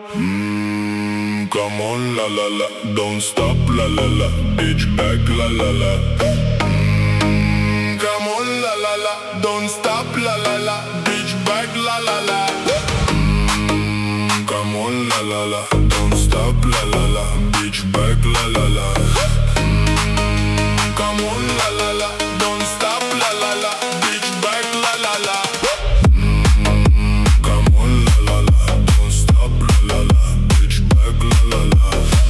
Come on, la la la, don't stop, la la la, bitch back, la la la. Come on, la la la, don't stop, la la la, bitch back, la la la. Come on, la la la, don't stop, la la la, bitch back, la la la. Come on, la la la, don't stop, la la la, bitch back, la la la. Come on, la la la, don't stop, la la la, bitch back, la la la.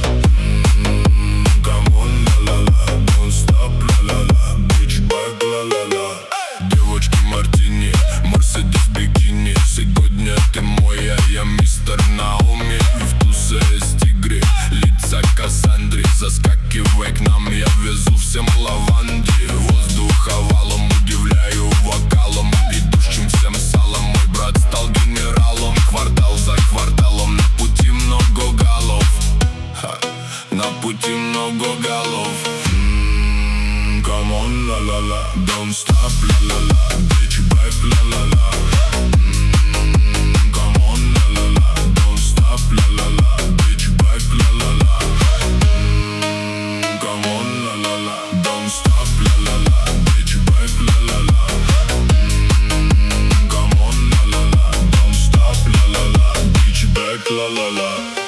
Come on, la la la, don't stop, la la la, bitch back, la la la. Девочки мартини, Мерседес бикини. Сегодня ты моя, я мистер Наоми. И в тусе есть тигры, лица Кассандры. Заскакивай к нам, я везу всем лаванди. Воздух овалом, удивляю вокалом. Идущим всем салом, мой брат стал генералом. Квартал за кварталом, на пути много голов. На пути много голов. Come on, la la la, don't stop, la la la, bitch back, la la la. Come on, la la la, don't stop, la la la, bitch back, la la la. Come on, la la la, don't stop, la la la, bitch back, la la la. Come on, la la la, don't stop, la la la, bitch back, la la la.